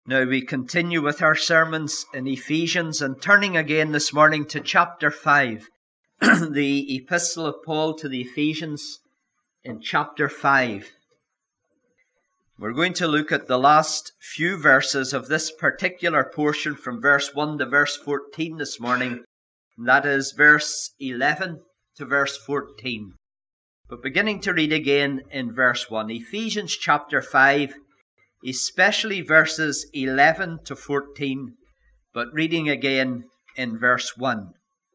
Now we continue with our sermons in Ephesians and turning again this morning to chapter 5, the epistle of Paul to the Ephesians in chapter 5. We're going to look at the last few verses of this particular portion from verse 1 to verse 14 this morning. And that is verse 11 to verse 14. But beginning to read again in verse 1, Ephesians chapter 5, especially verses 11 to 14, but reading again in verse 1.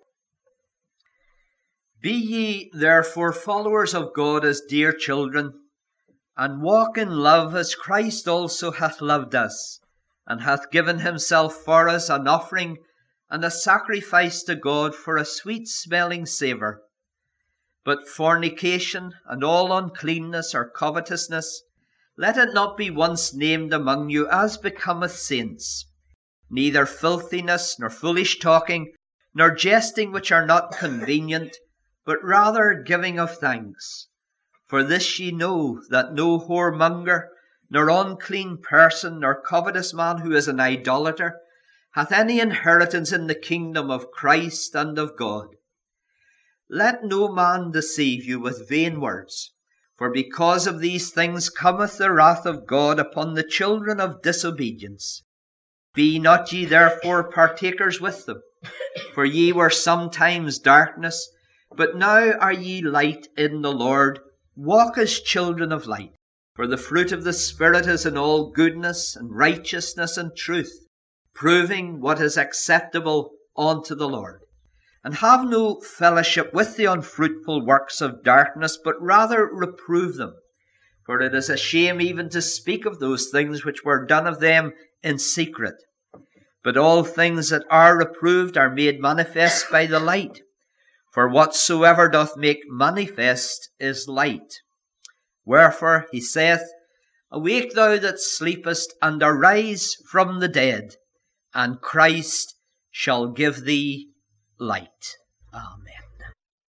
Be ye therefore followers of God as dear children, and walk in love as Christ also hath loved us, and hath given himself for us an offering and a sacrifice to God for a sweet-smelling savour. But fornication and all uncleanness or covetousness, let it not be once named among you as becometh saints, neither filthiness, nor foolish talking, nor jesting which are not convenient, but rather giving of thanks. For this ye know, that no whoremonger, nor unclean person, nor covetous man who is an idolater, hath any inheritance in the kingdom of Christ and of God. Let no man deceive you with vain words, for because of these things cometh the wrath of God upon the children of disobedience. Be not ye therefore partakers with them, for ye were sometimes darkness, but now are ye light in the Lord. Walk as children of light. For the fruit of the Spirit is in all goodness and righteousness and truth, proving what is acceptable unto the Lord. And have no fellowship with the unfruitful works of darkness, but rather reprove them. For it is a shame even to speak of those things which were done of them in secret. But all things that are reproved are made manifest by the light. For whatsoever doth make manifest is light. Wherefore he saith, Awake thou that sleepest, and arise from the dead, and Christ shall give thee light. Amen.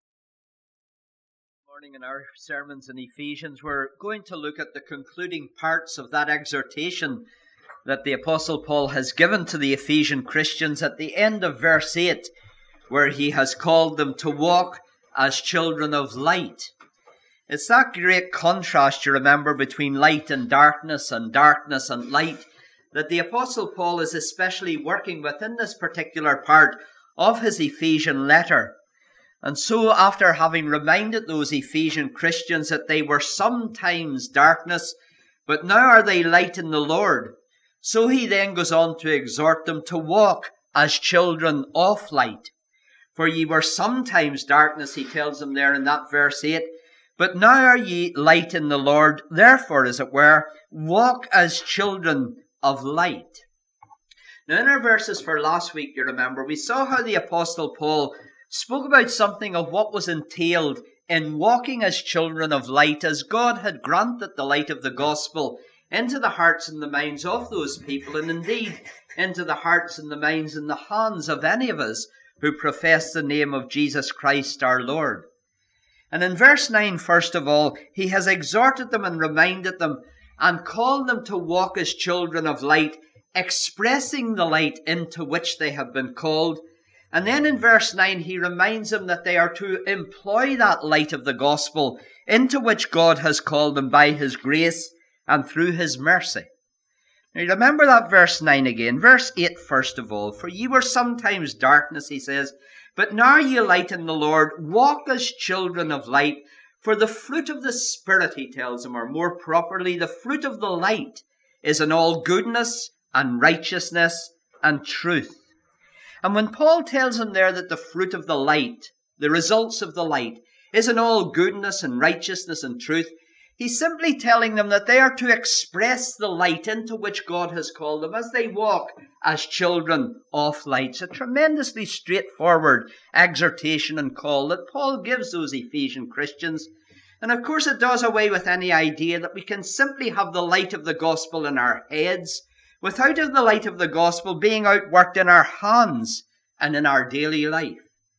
This morning in our sermons in Ephesians, we're going to look at the concluding parts of that exhortation that the Apostle Paul has given to the Ephesian Christians at the end of verse 8, where he has called them to walk as children of light. It's that great contrast, you remember, between light and darkness and light, that the Apostle Paul is especially working with in this particular part of his Ephesian letter. And so, after having reminded those Ephesian Christians that they were sometimes darkness, but now are they light in the Lord, so he then goes on to exhort them to walk as children of light. For ye were sometimes darkness, he tells them there in that verse 8, but now are ye light in the Lord. Therefore, as it were, walk as children of light. Now, in our verses for last week, you remember, we saw how the Apostle Paul spoke about something of what was entailed in walking as children of light, as God had granted the light of the gospel into the hearts and the minds of those people, and indeed into the hearts and the minds and the hands of any of us who profess the name of Jesus Christ our Lord. And in verse 9, first of all, he has exhorted them and reminded them and called them to walk as children of light, expressing the light into which they have been called. And then in verse 9, he reminds them that they are to employ that light of the gospel into which God has called them by his grace and through his mercy. Now remember that verse 9 again. Verse 8 first of all. For ye were sometimes darkness, he says, but now ye light in the Lord. Walk as children of light. For the fruit of the Spirit, he tells them, or more properly, the fruit of the light, is in all goodness and righteousness and truth. And when Paul tells them there that the fruit of the light, the results of the light, is in all goodness and righteousness and truth, he's simply telling them that they are to express the light into which God has called them as they walk as children of light. It's a tremendously straightforward exhortation and call that Paul gives those Ephesian Christians. And of course it does away with any idea that we can simply have the light of the gospel in our heads without the light of the gospel being outworked in our hands and in our daily life.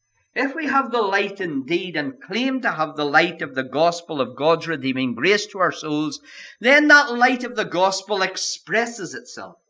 If we have the light indeed and claim to have the light of the gospel of God's redeeming grace to our souls, then that light of the gospel expresses itself.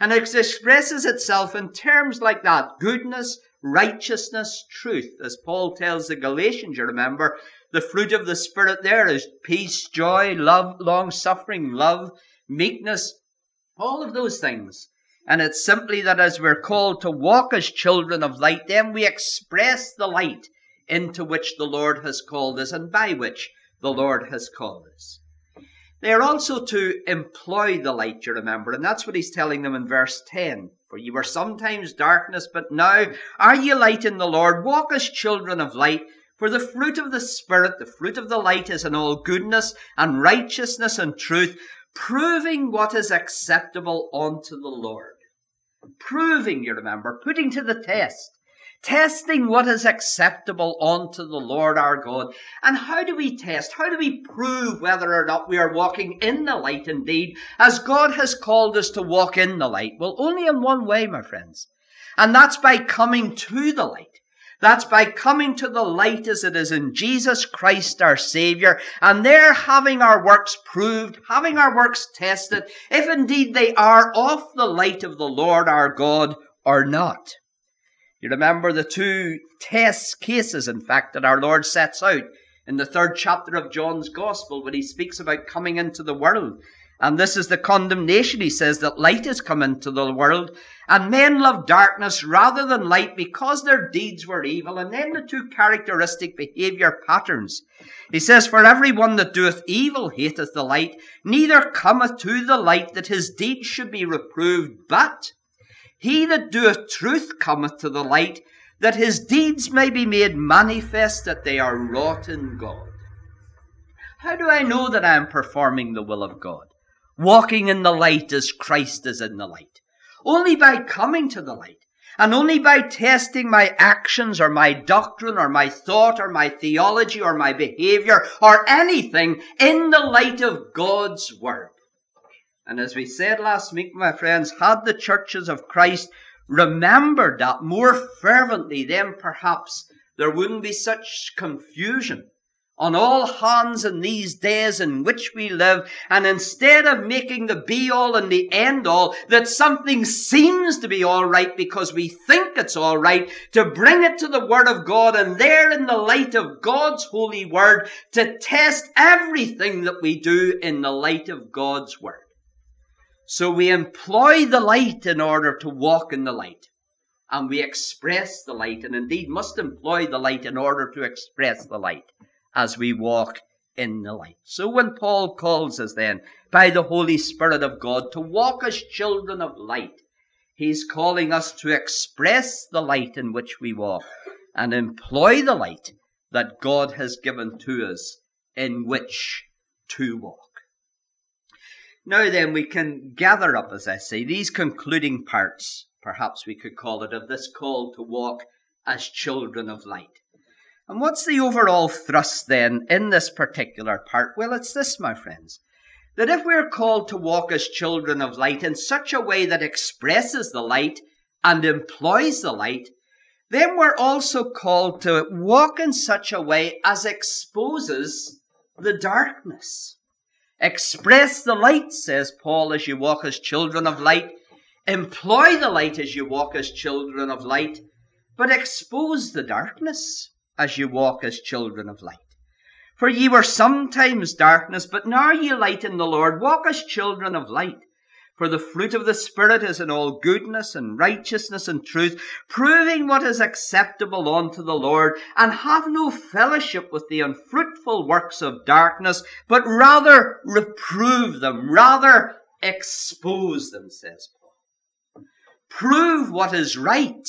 And it expresses itself in terms like that: goodness, righteousness, truth. As Paul tells the Galatians, you remember, the fruit of the Spirit there is peace, joy, love, long-suffering, love, meekness, all of those things. And it's simply that as we're called to walk as children of light, then we express the light into which the Lord has called us and by which the Lord has called us. They are also to employ the light, you remember, and that's what he's telling them in verse 10. For you were sometimes darkness, but now are ye light in the Lord. Walk as children of light. For the fruit of the Spirit, the fruit of the light, is in all goodness and righteousness and truth, proving what is acceptable unto the Lord. Proving, you remember, putting to the test. Testing what is acceptable unto the Lord our God. And how do we test? How do we prove whether or not we are walking in the light indeed, as God has called us to walk in the light? Well, only in one way, my friends. And that's by coming to the light. That's by coming to the light as it is in Jesus Christ our Savior, and there having our works proved, having our works tested, if indeed they are of the light of the Lord our God or not. You remember the two test cases, in fact, that our Lord sets out in the 3rd chapter of John's Gospel when he speaks about coming into the world. And this is the condemnation. He says that light has come into the world, and men love darkness rather than light because their deeds were evil. And then the two characteristic behavior patterns. He says, for every one that doeth evil hateth the light, neither cometh to the light that his deeds should be reproved, but he that doeth truth cometh to the light, that his deeds may be made manifest that they are wrought in God. How do I know that I am performing the will of God? Walking in the light as Christ is in the light. Only by coming to the light, and only by testing my actions or my doctrine or my thought or my theology or my behavior or anything in the light of God's Word. And as we said last week, my friends, had the churches of Christ remembered that more fervently, then perhaps there wouldn't be such confusion on all hands in these days in which we live. And instead of making the be-all and the end-all, that something seems to be all right because we think it's all right, to bring it to the Word of God, and there in the light of God's holy Word, to test everything that we do in the light of God's Word. So we employ the light in order to walk in the light. And we express the light, and indeed must employ the light in order to express the light as we walk in the light. So when Paul calls us then, by the Holy Spirit of God, to walk as children of light, he's calling us to express the light in which we walk and employ the light that God has given to us in which to walk. Now then, we can gather up, as I say, these concluding parts, perhaps we could call it, of this call to walk as children of light. And what's the overall thrust then in this particular part? Well, it's this, my friends, that if we're called to walk as children of light in such a way that expresses the light and employs the light, then we're also called to walk in such a way as exposes the darkness. Express the light, says Paul, as you walk as children of light. Employ the light as you walk as children of light, but expose the darkness as you walk as children of light. For ye were sometimes darkness, but now are ye light in the Lord. Walk as children of light. For the fruit of the Spirit is in all goodness and righteousness and truth, proving what is acceptable unto the Lord, and have no fellowship with the unfruitful works of darkness, but rather reprove them, rather expose them, says Paul. Prove what is right.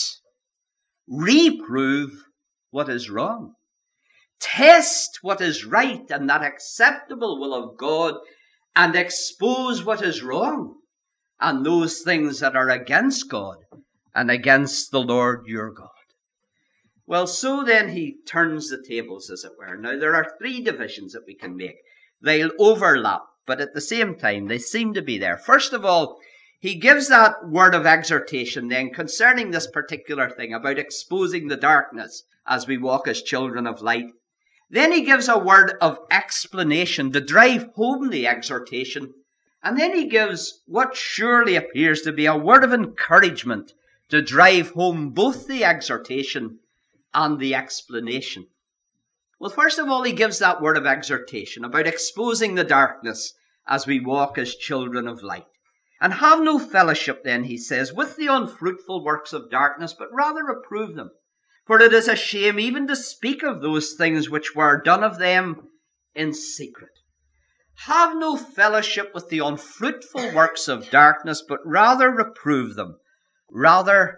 Reprove what is wrong. Test what is right and that acceptable will of God, and expose what is wrong and those things that are against God and against the Lord your God. Well, so then he turns the tables, as it were. Now, there are three divisions that we can make. They'll overlap, but at the same time, they seem to be there. First of all, he gives that word of exhortation then concerning this particular thing about exposing the darkness as we walk as children of light. Then he gives a word of explanation to drive home the exhortation. And then he gives what surely appears to be a word of encouragement to drive home both the exhortation and the explanation. Well, first of all, he gives that word of exhortation about exposing the darkness as we walk as children of light. And have no fellowship, then, he says, with the unfruitful works of darkness, but rather reprove them. For it is a shame even to speak of those things which were done of them in secret. Have no fellowship with the unfruitful works of darkness, but rather reprove them, rather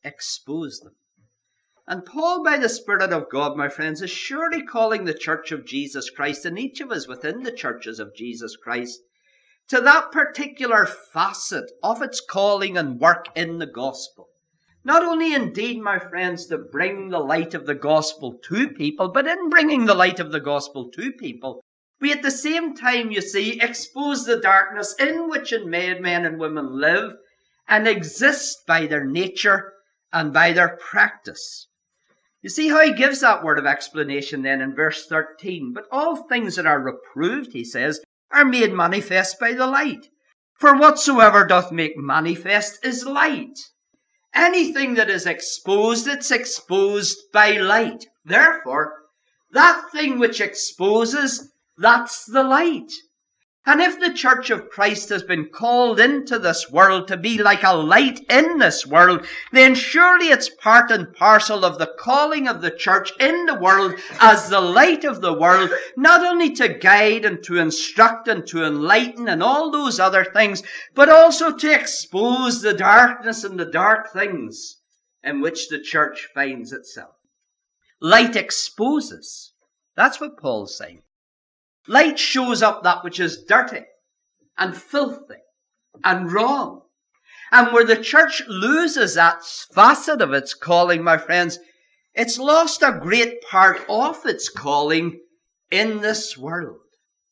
expose them. And Paul, by the Spirit of God, my friends, is surely calling the Church of Jesus Christ, and each of us within the churches of Jesus Christ, to that particular facet of its calling and work in the gospel. Not only indeed, my friends, to bring the light of the gospel to people, but in bringing the light of the gospel to people, we at the same time, you see, expose the darkness in which men and women live and exist by their nature and by their practice. You see how he gives that word of explanation then in verse 13. But all things that are reproved, he says, are made manifest by the light. For whatsoever doth make manifest is light. Anything that is exposed, it's exposed by light. Therefore, that thing which exposes, that's the light. And if the Church of Christ has been called into this world to be like a light in this world, then surely it's part and parcel of the calling of the church in the world as the light of the world, not only to guide and to instruct and to enlighten and all those other things, but also to expose the darkness and the dark things in which the church finds itself. Light exposes. That's what Paul's saying. Light shows up that which is dirty and filthy and wrong. And where the church loses that facet of its calling, my friends, it's lost a great part of its calling in this world.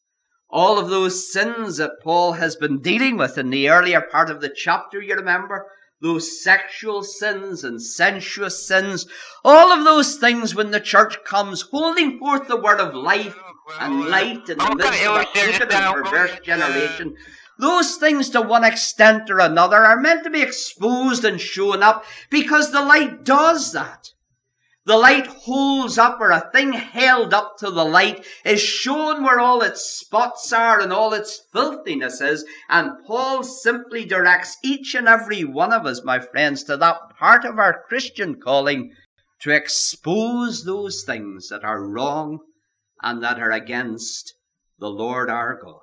All of those sins that Paul has been dealing with in the earlier part of the chapter, you remember, those sexual sins and sensuous sins, all of those things when the church comes holding forth the word of life and light in the midst of a crooked and perverse generation, those things to one extent or another are meant to be exposed and shown up because the light does that. The light holds up, or a thing held up to the light is shown where all its spots are and all its filthiness is. And Paul simply directs each and every one of us, my friends, to that part of our Christian calling to expose those things that are wrong and that are against the Lord our God.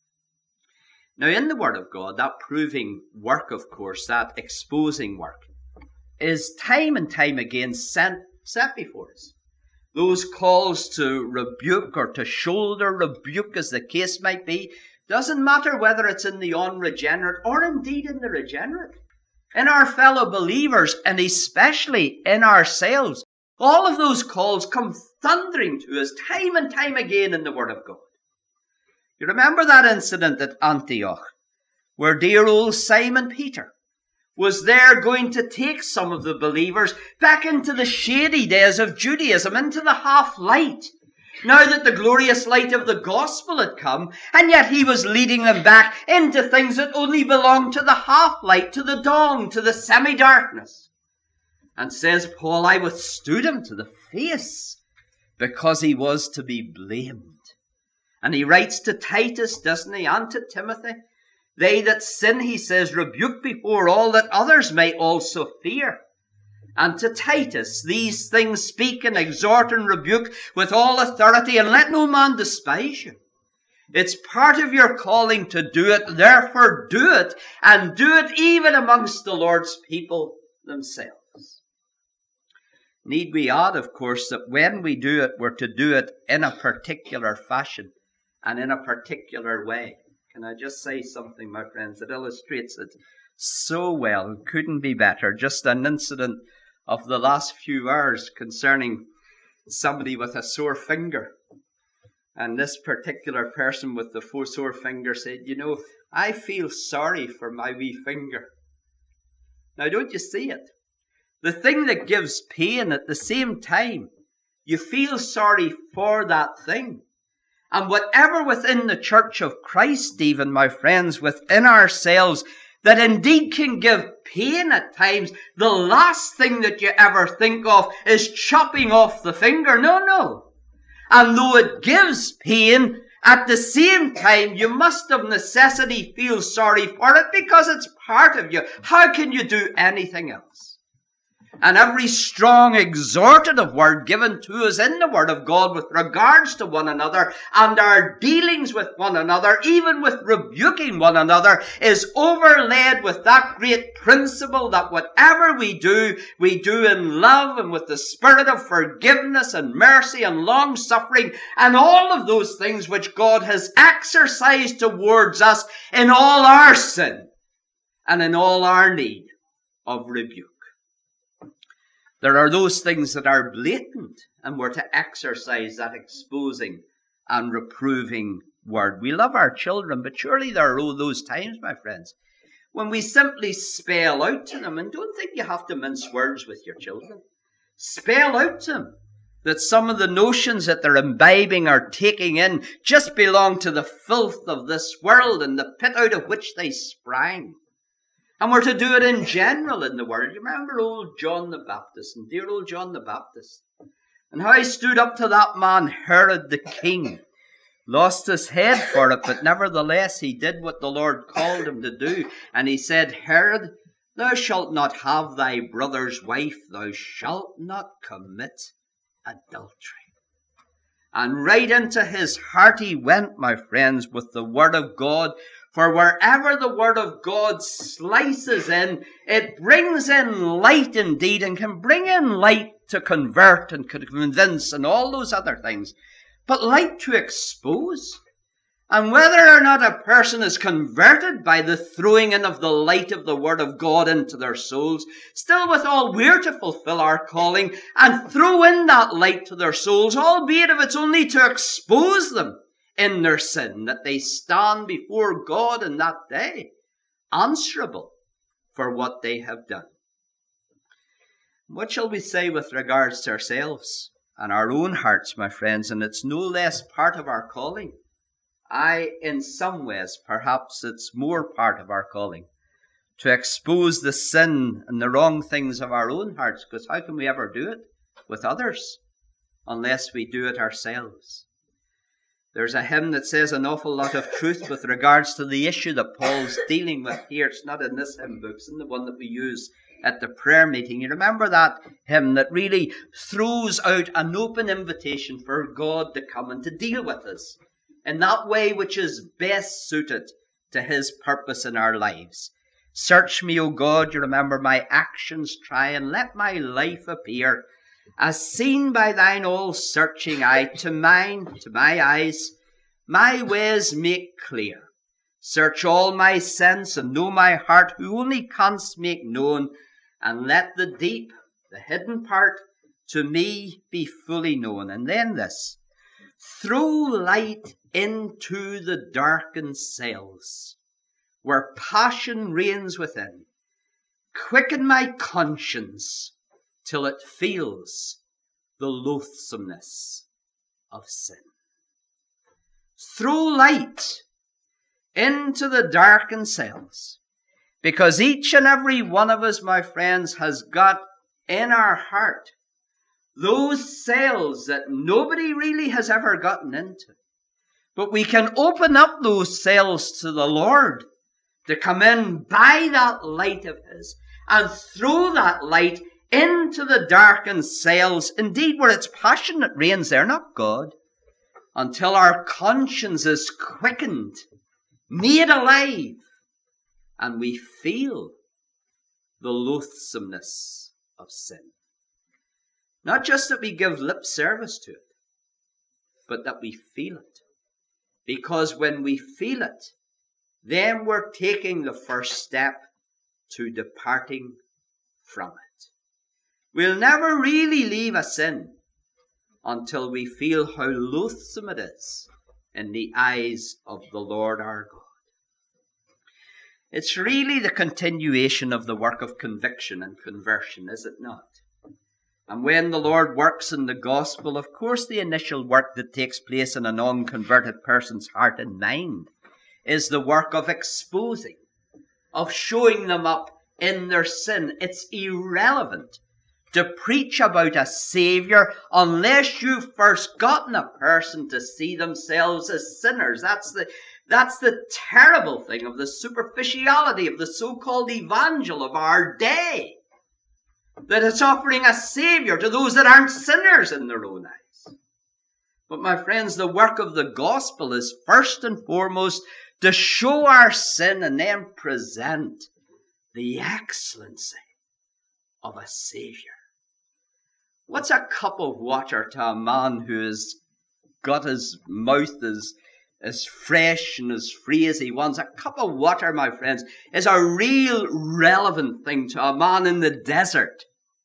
Now, in the Word of God, that proving work, of course, that exposing work, is time and time again set before us. Those calls to rebuke or to shoulder rebuke, as the case might be, doesn't matter whether it's in the unregenerate or indeed in the regenerate, in our fellow believers and especially in ourselves. All of those calls come thundering to us time and time again in the Word of God. You remember that incident at Antioch, where dear old Simon Peter was there going to take some of the believers back into the shady days of Judaism, into the half-light, now that the glorious light of the gospel had come, and yet he was leading them back into things that only belonged to the half-light, to the dawn, to the semi-darkness. And says Paul, I withstood him to the face, because he was to be blamed. And he writes to Titus, doesn't he, and to Timothy, they that sin, he says, rebuke before all, that others may also fear. And to Titus, these things speak and exhort and rebuke with all authority, and let no man despise you. It's part of your calling to do it, therefore do it, and do it even amongst the Lord's people themselves. Need we add, of course, that when we do it, we're to do it in a particular fashion and in a particular way. Can I just say something, my friends, that illustrates it so well? It couldn't be better. Just an incident of the last few hours concerning somebody with a sore finger. And this particular person with the sore finger said, you know, I feel sorry for my wee finger. Now, don't you see it? The thing that gives pain at the same time, you feel sorry for that thing. And whatever within the church of Christ, even, my friends, within ourselves, that indeed can give pain at times, the last thing that you ever think of is chopping off the finger. No. And though it gives pain, at the same time, you must of necessity feel sorry for it because it's part of you. How can you do anything else? And every strong exhortative word given to us in the Word of God with regards to one another and our dealings with one another, even with rebuking one another, is overlaid with that great principle that whatever we do in love and with the spirit of forgiveness and mercy and long-suffering and all of those things which God has exercised towards us in all our sin and in all our need of rebuke. There are those things that are blatant, and we're to exercise that exposing and reproving word. We love our children, but surely there are those times, my friends, when we simply spell out to them, and don't think you have to mince words with your children. Spell out to them that some of the notions that they're imbibing or taking in just belong to the filth of this world and the pit out of which they sprang. And we're to do it in general in the world. You remember old John the Baptist, and dear old John the Baptist, and how he stood up to that man Herod the king. Lost his head for it, but nevertheless he did what the Lord called him to do. And he said, Herod, thou shalt not have thy brother's wife, thou shalt not commit adultery. And right into his heart he went, my friends, with the Word of God. For wherever the Word of God slices in, it brings in light indeed, and can bring in light to convert and convince and all those other things. But light to expose. And whether or not a person is converted by the throwing in of the light of the Word of God into their souls, still withal we're to fulfill our calling and throw in that light to their souls, albeit if it's only to expose them in their sin, that they stand before God in that day, answerable for what they have done. What shall we say with regards to ourselves and our own hearts, my friends? And it's no less part of our calling. In some ways, perhaps it's more part of our calling to expose the sin and the wrong things of our own hearts, because how can we ever do it with others unless we do it ourselves? There's a hymn that says an awful lot of truth with regards to the issue that Paul's dealing with here. It's not in this hymn book, it's in the one that we use at the prayer meeting. You remember that hymn that really throws out an open invitation for God to come and to deal with us in that way which is best suited to his purpose in our lives. Search me, O God, you remember, my actions try, and let my life appear as seen by thine all-searching eye. To my eyes, my ways make clear. Search all my sense and know my heart, who only canst make known, and let the deep, the hidden part, to me be fully known. And then this, throw light into the darkened cells, where passion reigns within. Quicken my conscience till it feels the loathsomeness of sin. Throw light into the darkened cells, because each and every one of us, my friends, has got in our heart those cells that nobody really has ever gotten into. But we can open up those cells to the Lord to come in by that light of his and throw that light into the darkened cells, indeed where it's passion that reigns there, not God, until our conscience is quickened, made alive, and we feel the loathsomeness of sin. Not just that we give lip service to it, but that we feel it. Because when we feel it, then we're taking the first step to departing from it. We'll never really leave a sin until we feel how loathsome it is in the eyes of the Lord our God. It's really the continuation of the work of conviction and conversion, is it not? And when the Lord works in the gospel, of course the initial work that takes place in an unconverted person's heart and mind is the work of exposing, of showing them up in their sin. It's irrelevant to preach about a Savior unless you've first gotten a person to see themselves as sinners. That's the terrible thing of the superficiality of the so-called evangel of our day. That it's offering a Savior to those that aren't sinners in their own eyes. But my friends, the work of the gospel is first and foremost to show our sin and then present the excellency of a Savior. What's a cup of water to a man who has got his mouth as fresh and as free as he wants? A cup of water, my friends, is a real relevant thing to a man in the desert.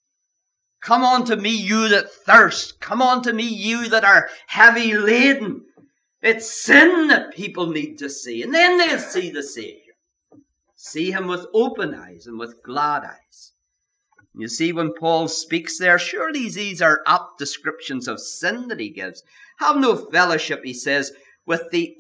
Come unto me, you that thirst. Come unto me, you that are heavy laden. It's sin that people need to see, and then they'll see the Savior. See him with open eyes and with glad eyes. You see, when Paul speaks there, surely these are apt descriptions of sin that he gives. Have no fellowship, he says, with the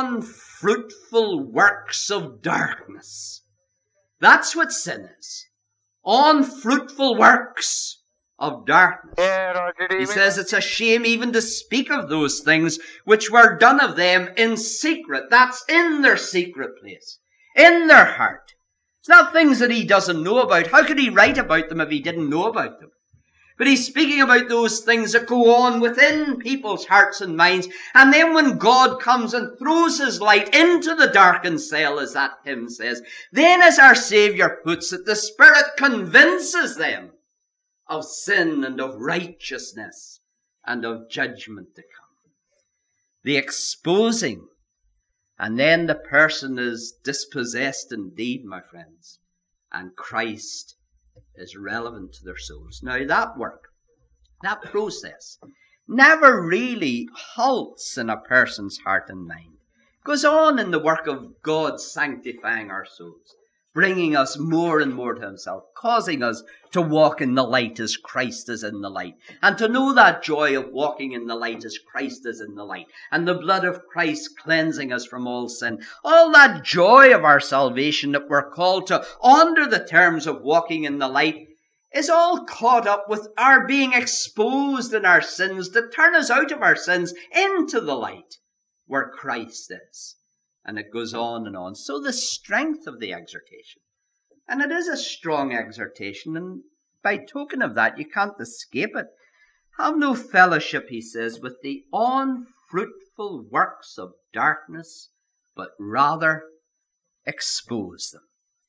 unfruitful works of darkness. That's what sin is. Unfruitful works of darkness. He says it's a shame even to speak of those things which were done of them in secret. That's in their secret place, in their heart. It's not things that he doesn't know about. How could he write about them if he didn't know about them? But he's speaking about those things that go on within people's hearts and minds. And then when God comes and throws his light into the darkened cell, as that hymn says, then as our Savior puts it, the Spirit convinces them of sin and of righteousness and of judgment to come. The exposing, and then the person is dispossessed indeed, my friends, and Christ is relevant to their souls. Now that work, that process, never really halts in a person's heart and mind. It goes on in the work of God sanctifying our souls, bringing us more and more to himself, causing us to walk in the light as Christ is in the light, and to know that joy of walking in the light as Christ is in the light, and the blood of Christ cleansing us from all sin. All that joy of our salvation that we're called to under the terms of walking in the light is all caught up with our being exposed in our sins to turn us out of our sins into the light where Christ is. And it goes on and on. So the strength of the exhortation, and it is a strong exhortation, and by token of that, you can't escape it. Have no fellowship, he says, with the unfruitful works of darkness, but rather expose them.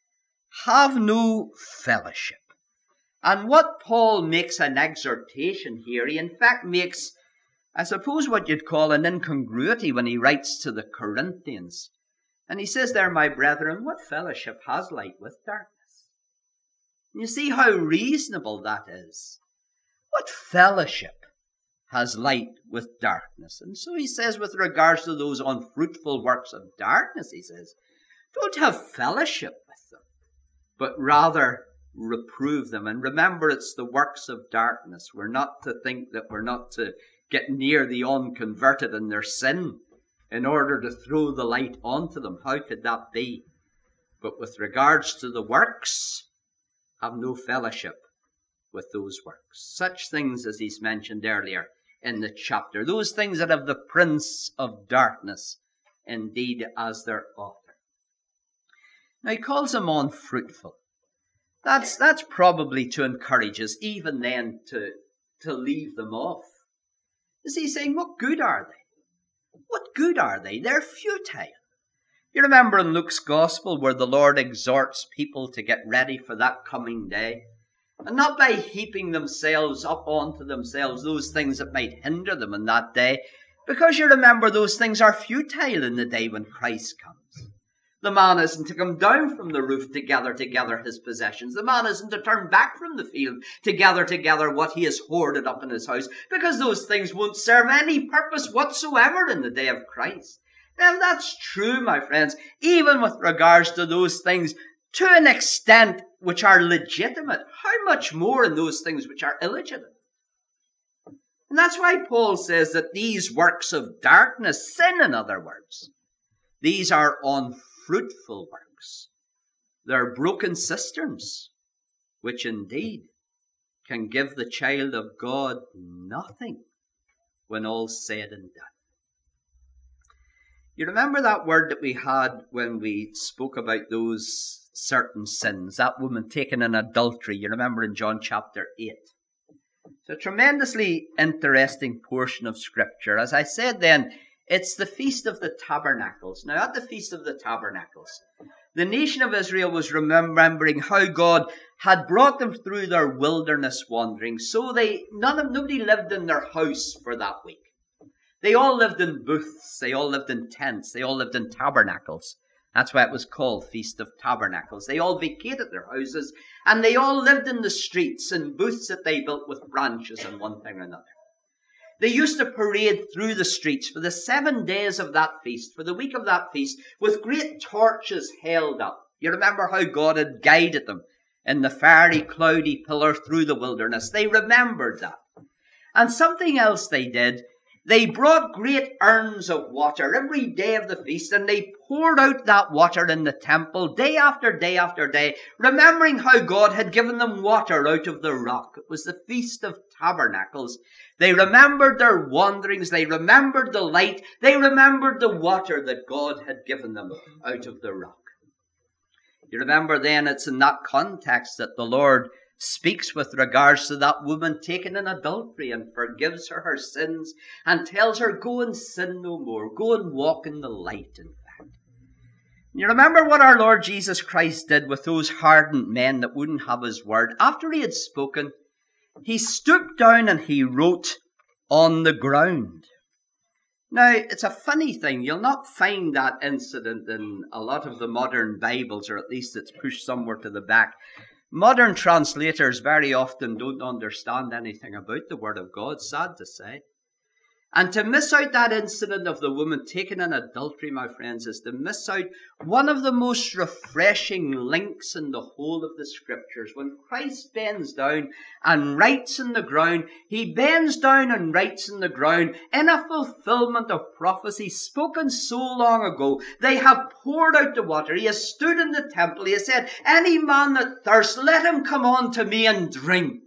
Have no fellowship. And what Paul makes an exhortation here, he in fact makes, I suppose, what you'd call an incongruity when he writes to the Corinthians. And he says there, my brethren, what fellowship has light with darkness? And you see how reasonable that is. What fellowship has light with darkness? And so he says with regards to those unfruitful works of darkness, he says, don't have fellowship with them, but rather reprove them. And remember, it's the works of darkness. We're not to think that we're not to get near the unconverted in their sin in order to throw the light onto them. How could that be? But with regards to the works, have no fellowship with those works. Such things as he's mentioned earlier in the chapter. Those things that have the prince of darkness indeed as their author. Now he calls them unfruitful. That's probably to encourage us even then to leave them off. Is he saying, what good are they? What good are they? They're futile. You remember in Luke's Gospel where the Lord exhorts people to get ready for that coming day, and not by heaping themselves up onto themselves those things that might hinder them in that day, because you remember those things are futile in the day when Christ comes. The man isn't to come down from the roof to gather together his possessions. The man isn't to turn back from the field to gather together what he has hoarded up in his house, because those things won't serve any purpose whatsoever in the day of Christ. Now that's true, my friends, even with regards to those things to an extent which are legitimate. How much more in those things which are illegitimate? And that's why Paul says that these works of darkness, sin in other words, these are unfruitful works. They're broken cisterns, which indeed can give the child of God nothing when all's said and done. You remember that word that we had when we spoke about those certain sins, that woman taken in adultery, you remember in John chapter 8. It's a tremendously interesting portion of Scripture. As I said then, it's the Feast of the Tabernacles. Now, at the Feast of the Tabernacles, the nation of Israel was remembering how God had brought them through their wilderness wandering. So nobody lived in their house for that week. They all lived in booths. They all lived in tents. They all lived in tabernacles. That's why it was called Feast of Tabernacles. They all vacated their houses, and they all lived in the streets in booths that they built with branches and one thing or another. They used to parade through the streets for the 7 days of that feast, for the week of that feast, with great torches held up. You remember how God had guided them in the fiery, cloudy pillar through the wilderness. They remembered that. And something else they did, they brought great urns of water every day of the feast, and they poured out that water in the temple day after day after day, remembering how God had given them water out of the rock. It was the Feast of Tabernacles. They remembered their wanderings. They remembered the light. They remembered the water that God had given them out of the rock. You remember then it's in that context that the Lord speaks with regards to that woman taken in adultery and forgives her sins and tells her, go and sin no more. Go and walk in the light, in fact. You remember what our Lord Jesus Christ did with those hardened men that wouldn't have his word. After he had spoken, he stooped down and he wrote on the ground. Now, it's a funny thing. You'll not find that incident in a lot of the modern Bibles, or at least it's pushed somewhere to the back. Modern translators very often don't understand anything about the Word of God, sad to say. And to miss out that incident of the woman taken in adultery, my friends, is to miss out one of the most refreshing links in the whole of the Scriptures. When Christ bends down and writes in the ground, he bends down and writes in the ground in a fulfillment of prophecy spoken so long ago. They have poured out the water. He has stood in the temple. He has said, any man that thirsts, let him come unto me and drink.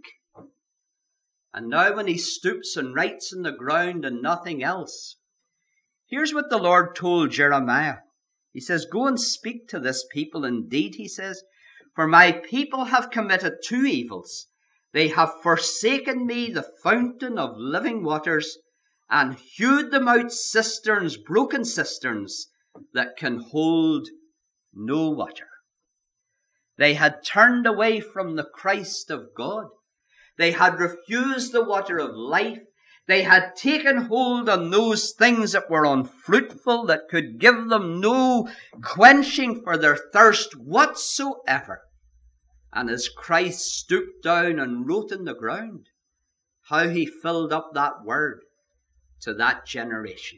And now when he stoops and writes in the ground and nothing else, here's what the Lord told Jeremiah. He says, go and speak to this people. Indeed, he says, for my people have committed two evils. They have forsaken me, the fountain of living waters, and hewed them out cisterns, broken cisterns, that can hold no water. They had turned away from the Christ of God. They had refused the water of life. They had taken hold on those things that were unfruitful, that could give them no quenching for their thirst whatsoever. And as Christ stooped down and wrote in the ground, how he filled up that word to that generation.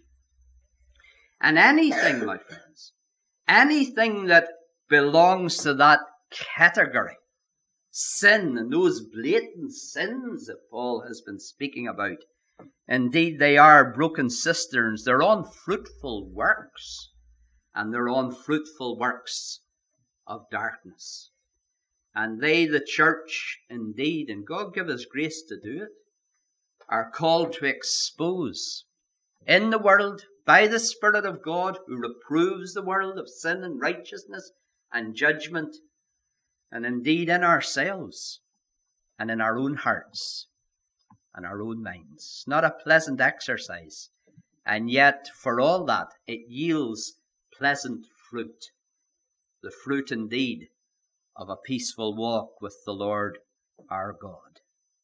And anything, my friends, anything that belongs to that category, sin and those blatant sins that Paul has been speaking about, indeed they are broken cisterns. They're unfruitful works, and they're unfruitful works of darkness. And they, the church, indeed, and God give us grace to do it, are called to expose in the world by the Spirit of God, who reproves the world of sin and righteousness and judgment, and indeed in ourselves and in our own hearts and our own minds. It's not a pleasant exercise, and yet for all that it yields pleasant fruit, the fruit indeed of a peaceful walk with the Lord our God.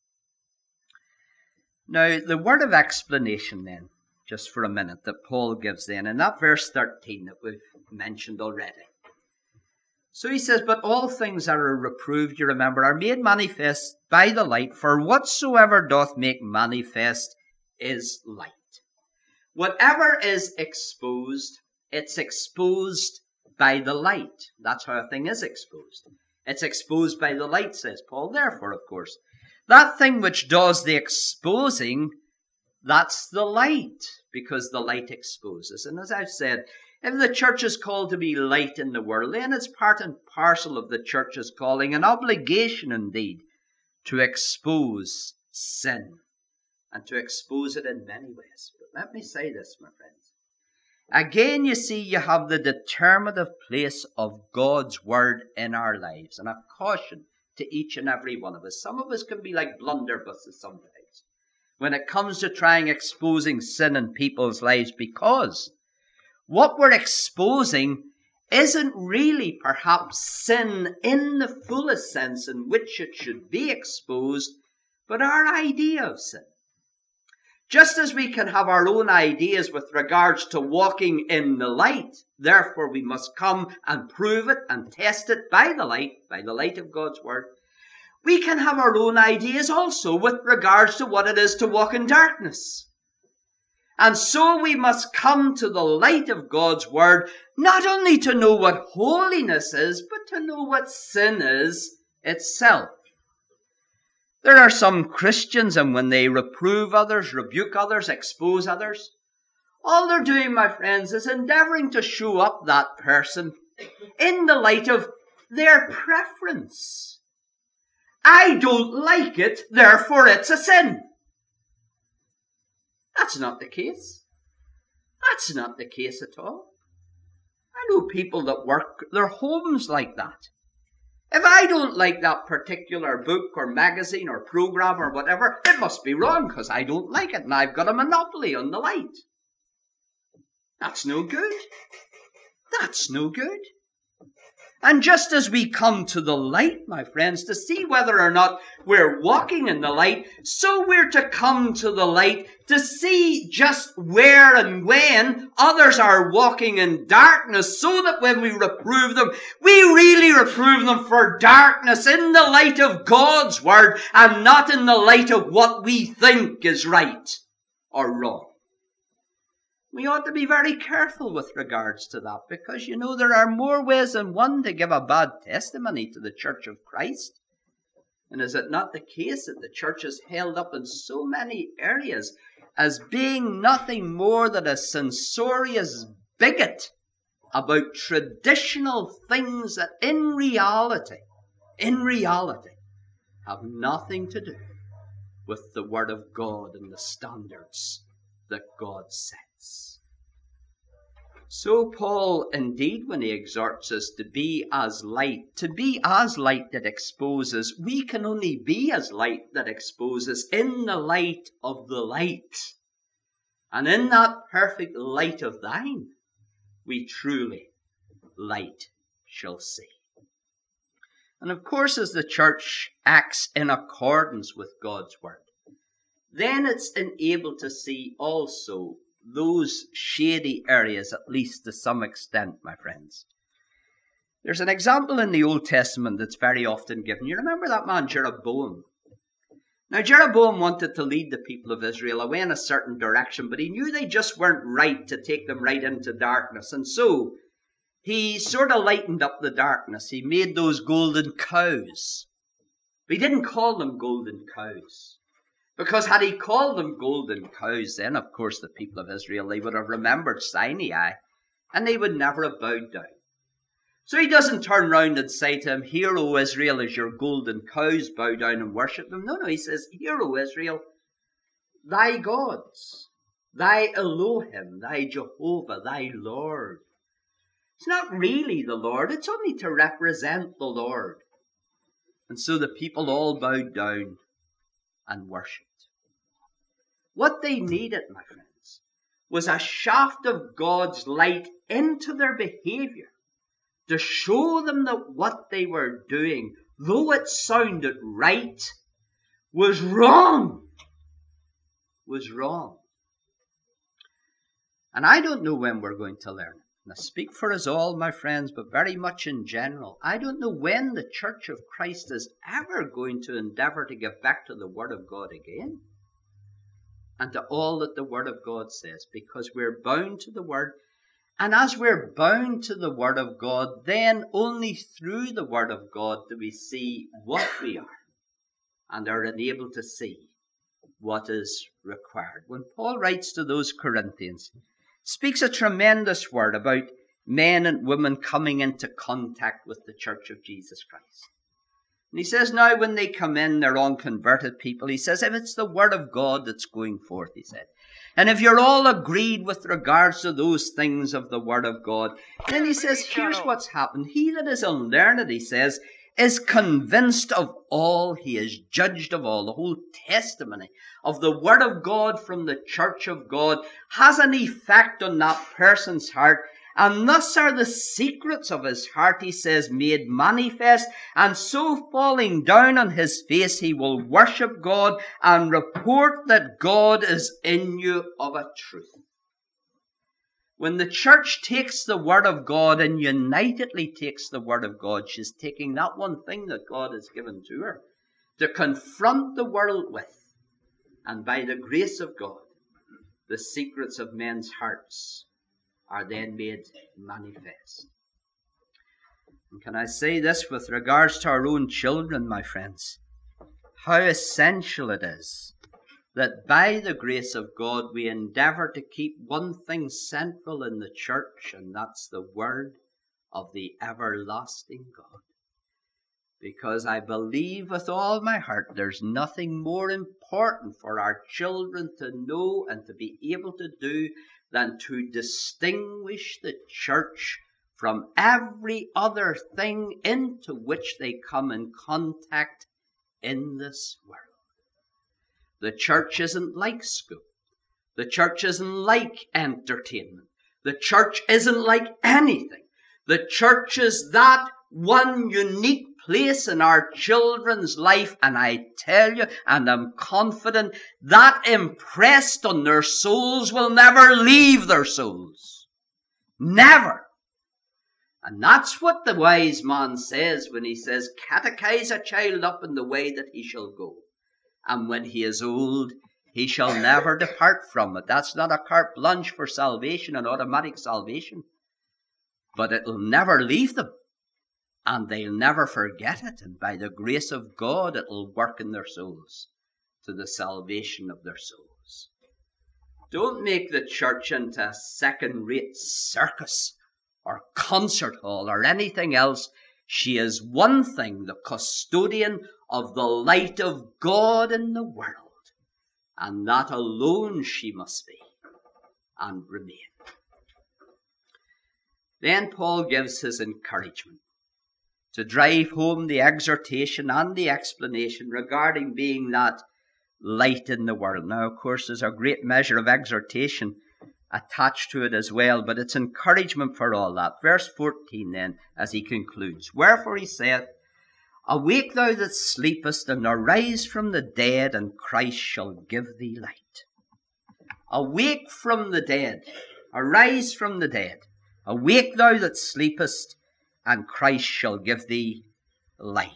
Now, the word of explanation then, just for a minute, that Paul gives then, in that verse 13 that we've mentioned already. So he says, but all things that are reproved, you remember, are made manifest by the light, for whatsoever doth make manifest is light. Whatever is exposed, it's exposed by the light. That's how a thing is exposed. It's exposed by the light, says Paul. Therefore, of course, that thing which does the exposing That's the light, because the light exposes. And as I've said, if the church is called to be light in the world, then it's part and parcel of the church's calling, an obligation indeed, to expose sin, and to expose it in many ways. But let me say this, my friends. Again, you see, you have the determinative place of God's word in our lives, and a caution to each and every one of us. Some of us can be like blunderbusses sometimes when it comes to trying exposing sin in people's lives, because what we're exposing isn't really perhaps sin in the fullest sense in which it should be exposed, but our idea of sin. Just as we can have our own ideas with regards to walking in the light, therefore we must come and prove it and test it by the light of God's word, we can have our own ideas also with regards to what it is to walk in darkness. And so we must come to the light of God's word, not only to know what holiness is, but to know what sin is itself. There are some Christians, and when they reprove others, rebuke others, expose others, all they're doing, my friends, is endeavoring to show up that person in the light of their preference. I don't like it, therefore it's a sin. That's not the case. That's not the case at all. I know people that work their homes like that. If I don't like that particular book or magazine or program or whatever, it must be wrong because I don't like it and I've got a monopoly on the light. That's no good. That's no good. And just as we come to the light, my friends, to see whether or not we're walking in the light, so we're to come to the light to see just where and when others are walking in darkness, so that when we reprove them, we really reprove them for darkness in the light of God's word and not in the light of what we think is right or wrong. We ought to be very careful with regards to that, because, you know, there are more ways than one to give a bad testimony to the Church of Christ. And is it not the case that the church is held up in so many areas as being nothing more than a censorious bigot about traditional things that in reality, have nothing to do with the Word of God and the standards that God sets. So Paul, indeed, when he exhorts us to be as light that exposes, we can only be as light that exposes in the light of the light. And in that perfect light of thine, we truly light shall see. And of course, as the church acts in accordance with God's word, then it's enabled to see also those shady areas, at least to some extent, my friends. There's an example in the Old Testament that's very often given. You remember that man Jeroboam? Now, Jeroboam wanted to lead the people of Israel away in a certain direction, but he knew they just weren't right to take them right into darkness. And so he sort of lightened up the darkness. He made those golden cows. But he didn't call them golden cows. Because had he called them golden cows, then, of course, the people of Israel, they would have remembered Sinai, and they would never have bowed down. So he doesn't turn round and say to him, "Hear, O Israel, as your golden cows, bow down and worship them." No, he says, "Hear, O Israel, thy gods, thy Elohim, thy Jehovah, thy Lord." It's not really the Lord, it's only to represent the Lord. And so the people all bowed down and worshipped. What they needed, my friends, was a shaft of God's light into their behavior to show them that what they were doing, though it sounded right, was wrong. Was wrong. And I don't know when we're going to learn it. And I speak for us all, my friends, but very much in general. I don't know when the Church of Christ is ever going to endeavour to get back to the Word of God again, and to all that the Word of God says, because we're bound to the Word. And as we're bound to the Word of God, then only through the Word of God do we see what we are, and are enabled to see what is required. When Paul writes to those Corinthians, speaks a tremendous word about men and women coming into contact with the church of Jesus Christ. And he says now when they come in, they're unconverted people. He says, if it's the word of God that's going forth, he said, and if you're all agreed with regards to those things of the word of God, then he says, here's what's happened. He that is unlearned, he says, is convinced of all. He is judged of all. The whole testimony of the word of God from the church of God has an effect on that person's heart. And thus are the secrets of his heart, he says, made manifest. And so falling down on his face, he will worship God and report that God is in you of a truth. When the church takes the word of God and unitedly takes the word of God, she's taking that one thing that God has given to her to confront the world with. And by the grace of God, the secrets of men's hearts are then made manifest. And can I say this with regards to our own children, my friends? How essential it is that by the grace of God we endeavour to keep one thing central in the church, and that's the word of the everlasting God. Because I believe with all my heart there's nothing more important for our children to know and to be able to do than to distinguish the church from every other thing into which they come in contact in this world. The church isn't like school. The church isn't like entertainment. The church isn't like anything. The church is that one unique place in our children's life, and I tell you, and I'm confident, that impressed on their souls will never leave their souls. Never. And that's what the wise man says when he says, catechize a child up in the way that he shall go. And when he is old, he shall never depart from it. That's not a carte blanche for salvation, an automatic salvation. But it will never leave them. And they'll never forget it. And by the grace of God, it'll work in their souls to the salvation of their souls. Don't make the church into a second-rate circus or concert hall or anything else. She is one thing, the custodian of the light of God in the world. And that alone she must be and remain. Then Paul gives his encouragement to drive home the exhortation and the explanation regarding being that light in the world. Now, of course, there's a great measure of exhortation attached to it as well, but it's encouragement for all that. Verse 14 then, as he concludes, wherefore he saith, awake thou that sleepest, and arise from the dead, and Christ shall give thee light. Awake from the dead, arise from the dead. Awake thou that sleepest, and Christ shall give thee light.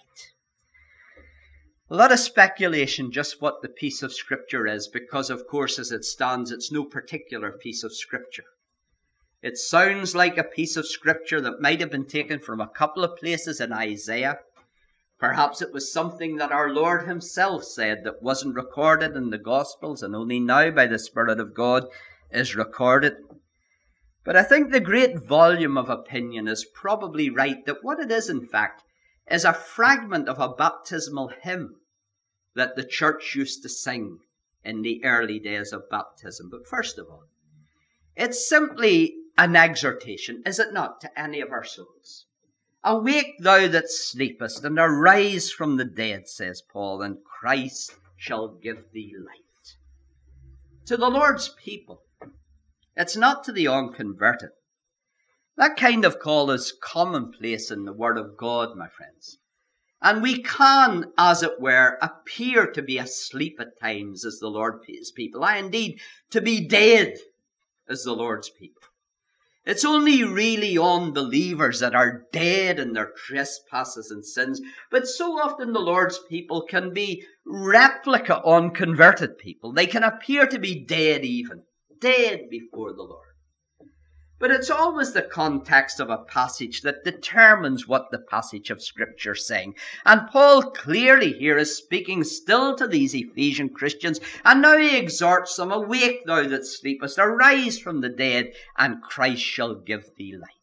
A lot of speculation just what the piece of Scripture is, because of course as it stands it's no particular piece of Scripture. It sounds like a piece of Scripture that might have been taken from a couple of places in Isaiah. Perhaps it was something that our Lord himself said that wasn't recorded in the Gospels and only now by the Spirit of God is recorded. But I think the great volume of opinion is probably right that what it is, in fact, is a fragment of a baptismal hymn that the church used to sing in the early days of baptism. But first of all, it's simply an exhortation, is it not, to any of our souls? Awake thou that sleepest, and arise from the dead, says Paul, and Christ shall give thee light. To the Lord's people. It's not to the unconverted. That kind of call is commonplace in the Word of God, my friends. And we can, as it were, appear to be asleep at times as the Lord's people. Aye, indeed, to be dead as the Lord's people. It's only really unbelievers that are dead in their trespasses and sins. But so often the Lord's people can be replica unconverted people. They can appear to be dead even. Dead before the Lord. But it's always the context of a passage that determines what the passage of Scripture is saying. And Paul clearly here is speaking still to these Ephesian Christians, and now he exhorts them, "Awake, thou that sleepest, arise from the dead, and Christ shall give thee light."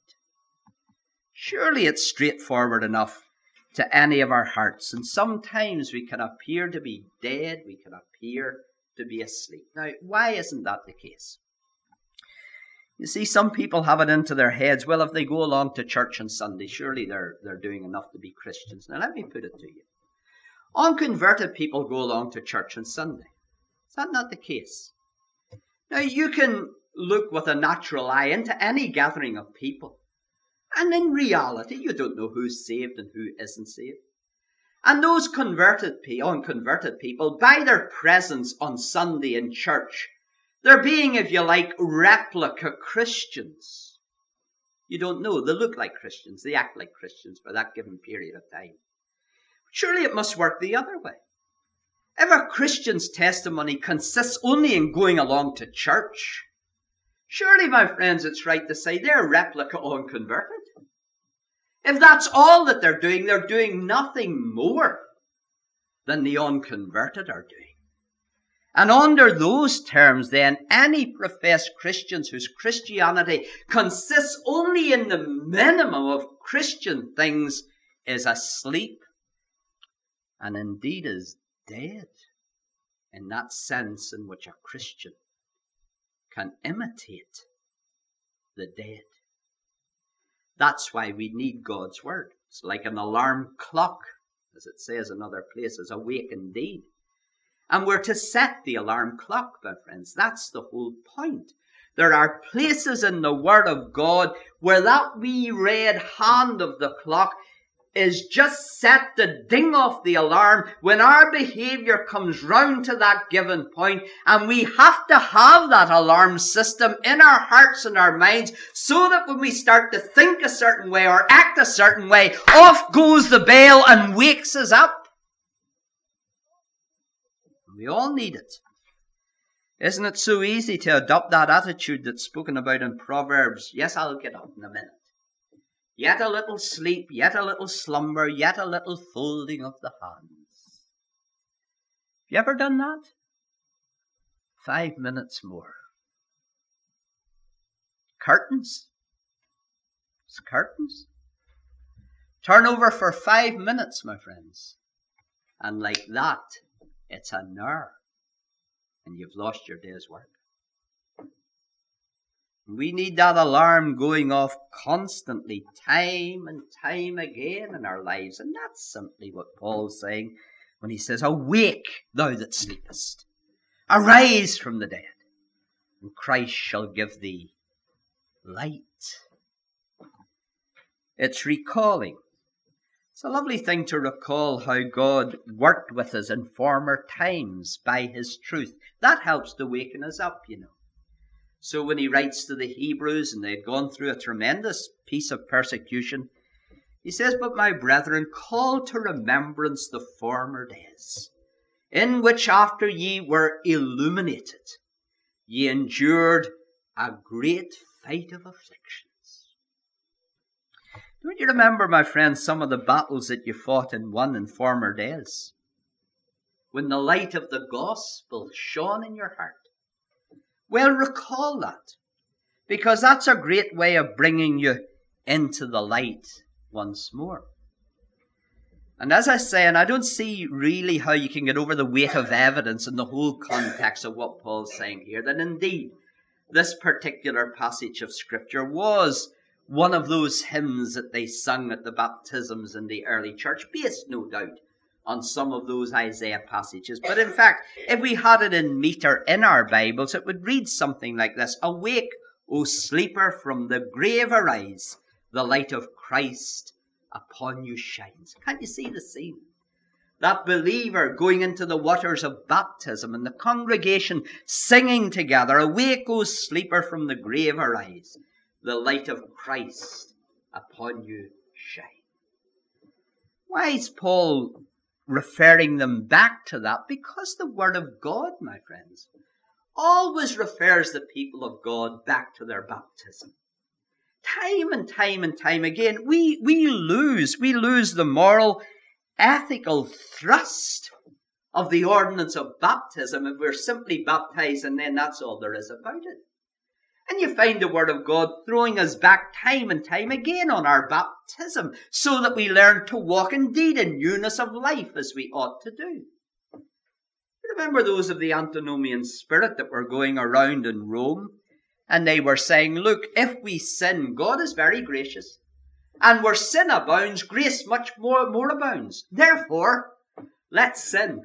Surely it's straightforward enough to any of our hearts, and sometimes we can appear to be dead, we can appear to be asleep. Now, why isn't that the case? You see, some people have it into their heads, well, if they go along to church on Sunday, surely they're doing enough to be Christians. Now, let me put it to you. Unconverted people go along to church on Sunday. Is that not the case? Now, you can look with a natural eye into any gathering of people, and in reality, you don't know who's saved and who isn't saved. And those unconverted people, by their presence on Sunday in church, they're being, if you like, replica Christians. You don't know. They look like Christians. They act like Christians for that given period of time. Surely it must work the other way. If a Christian's testimony consists only in going along to church, surely, my friends, it's right to say they're replica unconverted. If that's all that they're doing nothing more than the unconverted are doing. And under those terms, then, any professed Christians whose Christianity consists only in the minimum of Christian things is asleep and indeed is dead in that sense in which a Christian can imitate the dead. That's why we need God's word. It's like an alarm clock, as it says in other places, awake indeed. And we're to set the alarm clock, my friends. That's the whole point. There are places in the Word of God where that wee red hand of the clock is just set to ding off the alarm when our behavior comes round to that given point, and we have to have that alarm system in our hearts and our minds so that when we start to think a certain way or act a certain way, off goes the bell and wakes us up. We all need it. Isn't it so easy to adopt that attitude that's spoken about in Proverbs? Yes, I'll get up in a minute. Yet a little sleep, yet a little slumber, yet a little folding of the hands. Have you ever done that? 5 minutes more. Curtains. It's curtains. Turn over for 5 minutes, my friends. And like that, it's an hour, and you've lost your day's work. We need that alarm going off constantly, time and time again in our lives. And that's simply what Paul's saying when he says, "Awake, thou that sleepest. Arise from the dead, and Christ shall give thee light." It's recalling. It's a lovely thing to recall how God worked with us in former times by his truth. That helps to waken us up, you know. So when he writes to the Hebrews, and they had gone through a tremendous piece of persecution, he says, "But my brethren, call to remembrance the former days, in which after ye were illuminated, ye endured a great fight of affliction." Don't you remember, my friends, some of the battles that you fought and won in former days? When the light of the gospel shone in your heart. Well, recall that, because that's a great way of bringing you into the light once more. And as I say, and I don't see really how you can get over the weight of evidence in the whole context of what Paul's saying here, that indeed this particular passage of Scripture was one of those hymns that they sung at the baptisms in the early church, based no doubt on some of those Isaiah passages. But in fact, if we had it in meter in our Bibles, it would read something like this: "Awake, O sleeper, from the grave arise, the light of Christ upon you shines." Can't you see the scene? That believer going into the waters of baptism and the congregation singing together, "Awake, O sleeper, from the grave arise, the light of Christ upon you shine." Why is Paul referring them back to that? Because the Word of God, my friends, always refers the people of God back to their baptism. time and time and time again, we lose the moral, ethical thrust of the ordinance of baptism if we're simply baptized and then that's all there is about it. And you find the Word of God throwing us back time and time again on our baptism so that we learn to walk indeed in newness of life as we ought to do. Remember those of the antinomian spirit that were going around in Rome, and they were saying, look, if we sin, God is very gracious, and where sin abounds, grace much more abounds. Therefore, let's sin.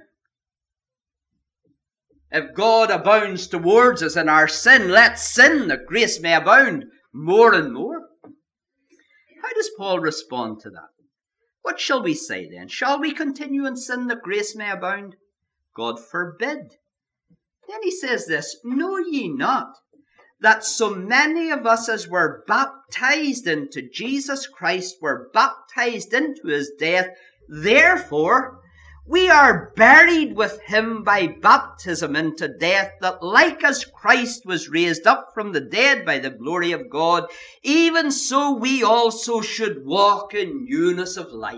If God abounds towards us in our sin, let's sin that grace may abound more and more. How does Paul respond to that? What shall we say then? Shall we continue in sin that grace may abound? God forbid. Then he says this, know ye not that so many of us as were baptized into Jesus Christ were baptized into his death, therefore we are buried with him by baptism into death, that like as Christ was raised up from the dead by the glory of God, even so we also should walk in newness of life.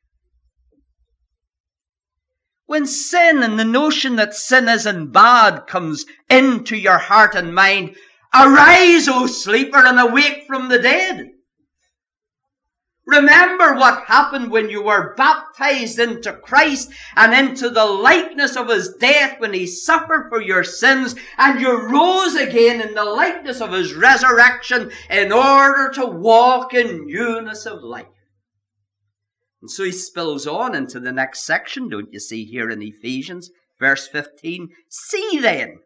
When sin and the notion that sin isn't bad comes into your heart and mind, arise, O sleeper, and awake from the dead. Remember what happened when you were baptized into Christ and into the likeness of his death when he suffered for your sins, and you rose again in the likeness of his resurrection in order to walk in newness of life. And so he spills on into the next section, don't you see here in Ephesians, verse 15. See then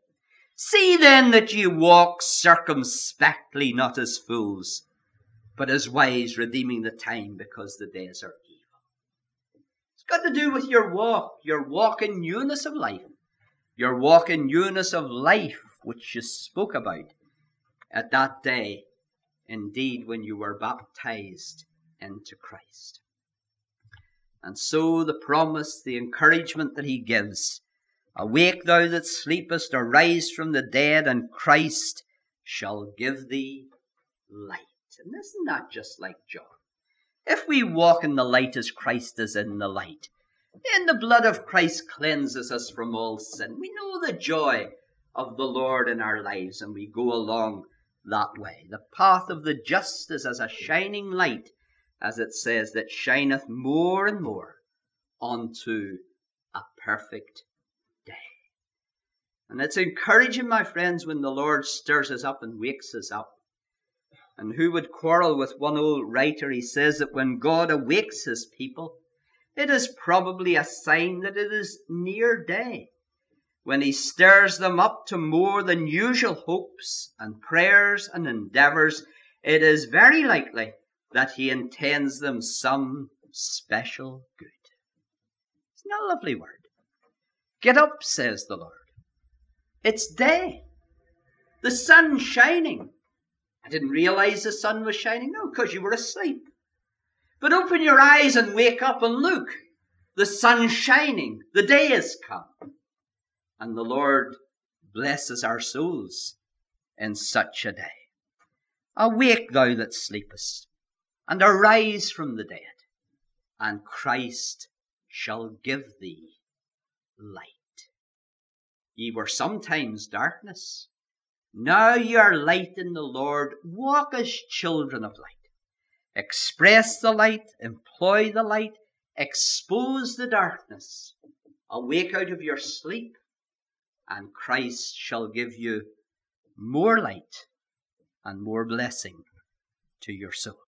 that ye walk circumspectly, not as fools, but as wise, redeeming the time, because the days are evil. It's got to do with your walk in newness of life. Your walk in newness of life, which you spoke about at that day, indeed, when you were baptized into Christ. And so the promise, the encouragement that he gives, awake thou that sleepest, arise from the dead, and Christ shall give thee light. And isn't that just like John? If we walk in the light as Christ is in the light, then the blood of Christ cleanses us from all sin. We know the joy of the Lord in our lives, and we go along that way. The path of the just is as a shining light, as it says, that shineth more and more unto a perfect day. And it's encouraging, my friends, when the Lord stirs us up and wakes us up. And who would quarrel with one old writer? He says that when God awakes his people, it is probably a sign that it is near day. When he stirs them up to more than usual hopes and prayers and endeavors, it is very likely that he intends them some special good. Isn't that a lovely word? Get up, says the Lord. It's day. The sun's shining. I didn't realize the sun was shining. No, because you were asleep. But open your eyes and wake up and look. The sun's shining. The day has come. And the Lord blesses our souls in such a day. Awake, thou that sleepest, and arise from the dead, and Christ shall give thee light. Ye were sometimes darkness. Now ye are light in the Lord. Walk as children of light. Express the light, employ the light, expose the darkness. Awake out of your sleep, and Christ shall give you more light and more blessing to your soul.